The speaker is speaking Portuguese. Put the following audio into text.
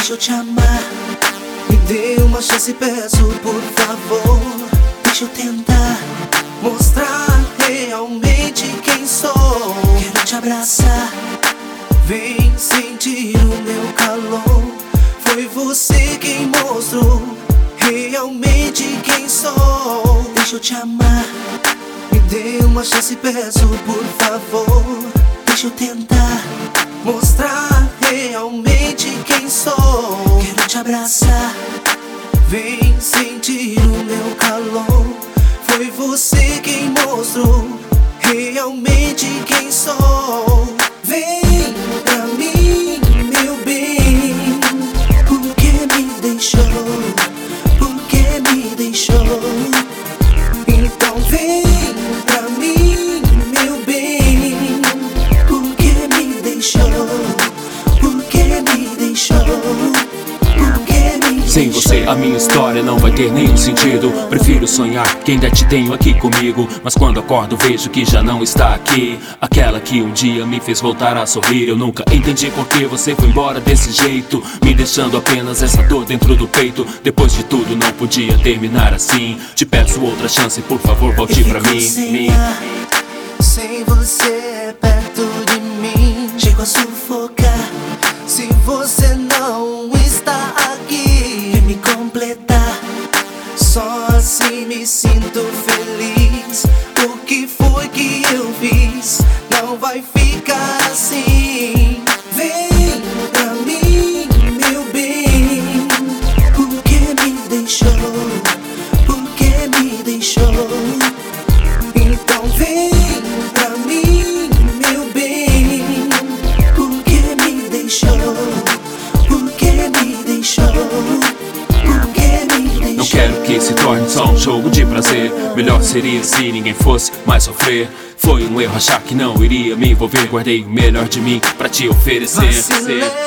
Deixa eu te amar, me dê uma chance, peço por favor. Deixa eu tentar mostrar realmente quem sou. Quero te abraçar, vem sentir o meu calor. Foi você quem mostrou realmente quem sou. Deixa eu te amar, me dê uma chance, peço por favor. Deixa eu tentar mostrar realmente quem sou. Quero te abraçar, vem sentir o meu calor. Foi você quem mostrou realmente quem sou. Vem pra mim, meu bem. Por que me deixou? Por que me deixou? Então vem pra mim, meu bem. Por que me deixou? Por que me deixou? Por que me deixou? Sem você a minha história não vai ter nenhum sentido. Prefiro sonhar que ainda te tenho aqui comigo, mas quando acordo vejo que já não está aqui. Aquela que um dia me fez voltar a sorrir. Eu nunca entendi por que você foi embora desse jeito, me deixando apenas essa dor dentro do peito. Depois de tudo não podia terminar assim. Te peço outra chance, por favor, volte pra mim. Sem você perto de mim, chego a sufocar. Se você não está aqui, vem me completar. Só assim me sinto feliz. O que foi que eu fiz? Não vai ficar assim. Vem pra mim, meu bem. Por que me deixou? Por que me deixou? Então vem pra mim, meu bem. Por que me deixou? Por que me deixou? Por que me deixou? Não quero que se torne só um jogo de prazer. Melhor seria se ninguém fosse mais sofrer. Foi um erro achar que não iria me envolver. Guardei o melhor de mim pra te oferecer. Vacilei.